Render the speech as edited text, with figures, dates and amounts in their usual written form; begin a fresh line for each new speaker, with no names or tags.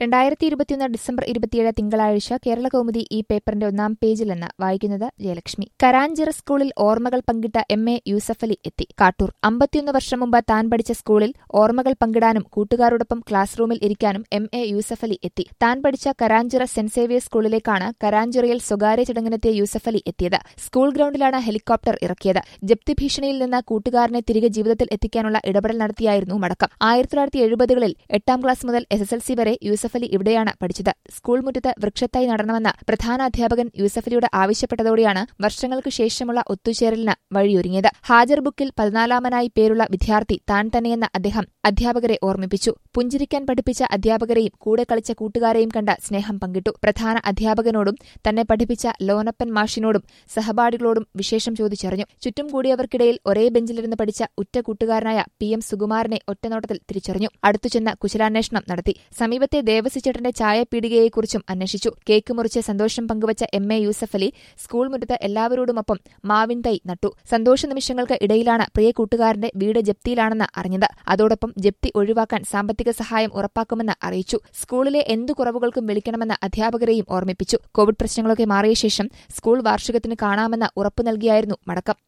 2021 December 27 തിങ്കളാഴ്ച കേരളകൗമുദി ഈ പേപ്പറിന്റെ ഒന്നാം പേജിലെന്ന് വായിക്കുന്നത് ജയലക്ഷ്മി. കരാഞ്ചിറ സ്കൂളിൽ ഓർമ്മകൾ പങ്കിട്ട എം.എ. യൂസഫലി എത്തി. കാട്ടൂർ. 51 വർഷം മുമ്പ് താൻ പഠിച്ച സ്കൂളിൽ ഓർമ്മകൾ പങ്കിടാനും കൂട്ടുകാരോടൊപ്പം ക്ലാസ് റൂമിൽ ഇരിക്കാനും എം.എ. യൂസഫലി എത്തി. താൻ പഠിച്ച കരാഞ്ചിറ സെന്റ് സേവിയേഴ്സ് സ്കൂളിലേക്കാണ് കരാഞ്ചിറയിൽ സ്വകാര്യ ചടങ്ങിനെത്തിയ യൂസഫലി എത്തിയത്. സ്കൂൾ ഗ്രൌണ്ടിലാണ് ഹെലികോപ്റ്റർ ഇറക്കിയത്. ജപ്തി ഭീഷണിയിൽ നിന്ന് കൂട്ടുകാരനെ തിരികെ ജീവിതത്തിൽ എത്തിക്കാനുള്ള ഇടപെടൽ നടത്തിയായിരുന്നു മടക്കം. 1970കളിൽ 8ാം ക്ലാസ് മുതൽ SSLC വരെ യൂസഫലി ഇവിടെയാണ് പഠിച്ചത്. സ്കൂൾ മുറ്റത്ത് വൃക്ഷത്തൈ നടണമെന്ന് പ്രധാന അധ്യാപകൻ യൂസഫലിയോട് ആവശ്യപ്പെട്ടതോടെയാണ് വർഷങ്ങൾക്ക് ശേഷമുള്ള ഒത്തുചേരലിന് വഴിയൊരുങ്ങിയത്. ഹാജർ ബുക്കിൽ 14ാമനായി പേരുള്ള വിദ്യാർത്ഥി താൻ തന്നെയെന്ന് അദ്ദേഹം അധ്യാപകരെ ഓർമ്മിപ്പിച്ചു. പുഞ്ചിരിക്കാൻ പഠിപ്പിച്ച അധ്യാപകരെയും കൂടെ കളിച്ച കൂട്ടുകാരെയും കണ്ട് സ്നേഹം പങ്കിട്ടു. പ്രധാന അധ്യാപകനോടും തന്നെ പഠിപ്പിച്ച ലോനപ്പൻ മാഷിനോടും സഹപാഠികളോടും വിശേഷം ചോദിച്ചറിഞ്ഞു. ചുറ്റും കൂടിയവർക്കിടയിൽ ഒരേ ബെഞ്ചിലിരുന്ന് പഠിച്ച ഉറ്റ കൂട്ടുകാരനായ PM സുകുമാരനെ ഒറ്റനോട്ടത്തിൽ തിരിച്ചറിഞ്ഞു. അടുത്തുചെന്ന് കുശലാന്വേഷണം നടത്തി. സമീപത്തെ ദേവസിച്ചേട്ടന്റെ ചായപീടികയെക്കുറിച്ചും അന്വേഷിച്ചു. കേക്ക് മുറിച്ച് സന്തോഷം പങ്കുവച്ച എം.എ. യൂസഫലി സ്കൂൾ മുറ്റത്ത് എല്ലാവരോടുമൊപ്പം മാവിൻ തൈ നട്ടു. സന്തോഷ നിമിഷങ്ങൾക്ക് ഇടയിലാണ് പ്രിയ കൂട്ടുകാരന്റെ വീട് ജപ്തിയിലാണെന്ന് അറിഞ്ഞത്. അതോടൊപ്പം ജപ്തി ഒഴിവാക്കാൻ സാമ്പത്തിക സഹായം ഉറപ്പാക്കുമെന്ന് അറിയിച്ചു. സ്കൂളിലെ എന്തു കുറവുകൾക്കും വിളിക്കണമെന്ന് അധ്യാപകരെയും ഓർമ്മിപ്പിച്ചു. കോവിഡ് പ്രശ്നങ്ങളൊക്കെ മാറിയ ശേഷം സ്കൂൾ വാർഷികത്തിന് കാണാമെന്ന് ഉറപ്പു നൽകിയായിരുന്നു മടക്കം.